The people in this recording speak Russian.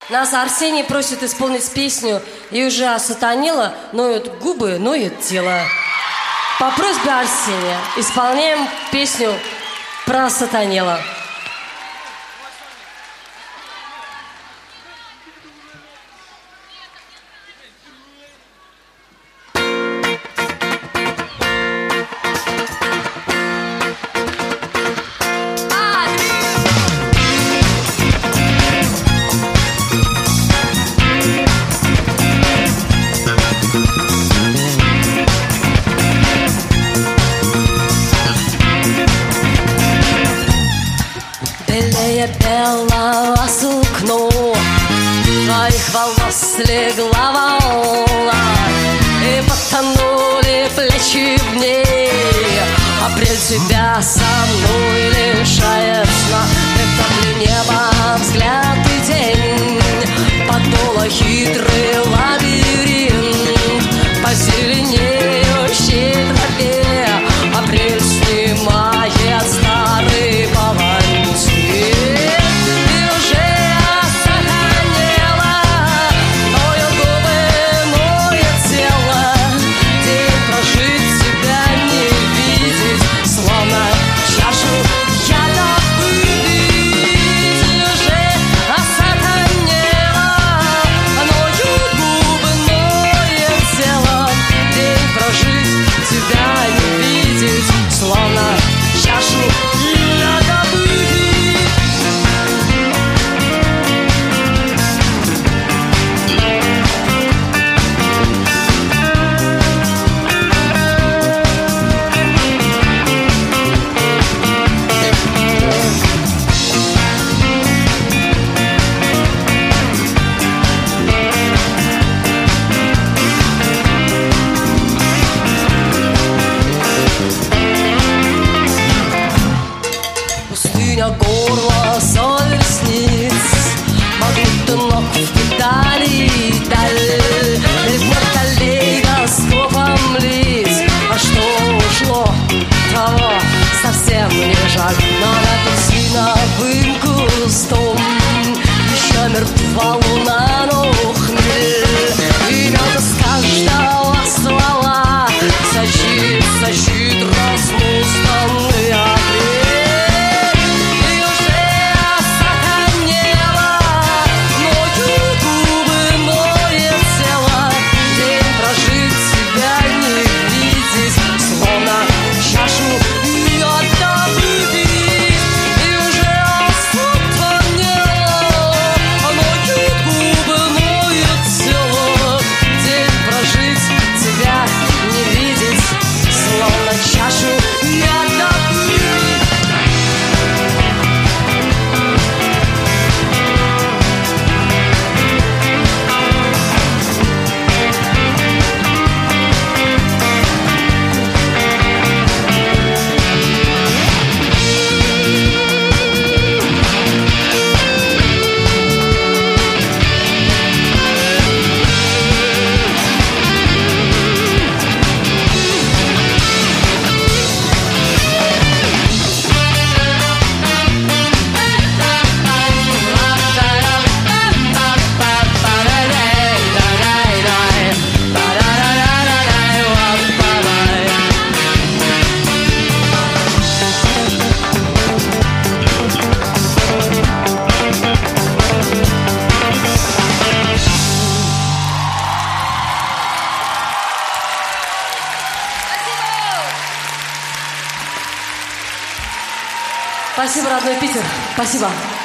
Нас Арсений просит исполнить песню «И уже осатанело, ноют губы, ноет тело». По просьбе Арсения исполняем песню про осатанело. Белее белого сукна твоих волос легла волна, и потонули плечи в ней. Апрель тебя со мной лишает сна. Это для неба взгляд и тень, подоло хитрый лабиринт по зеленеющей тропе. Апрель снимает старый палантин. Горло, соль ресниц, могут ног впитали даль, ритм калейдоскопом лиц. А что ушло, того совсем не жаль. Над апельсиновым кустом еще мертва луна, но хмель. И мед из каждого ствола сочит распустанный апрель. Спасибо, родной Питер. Спасибо.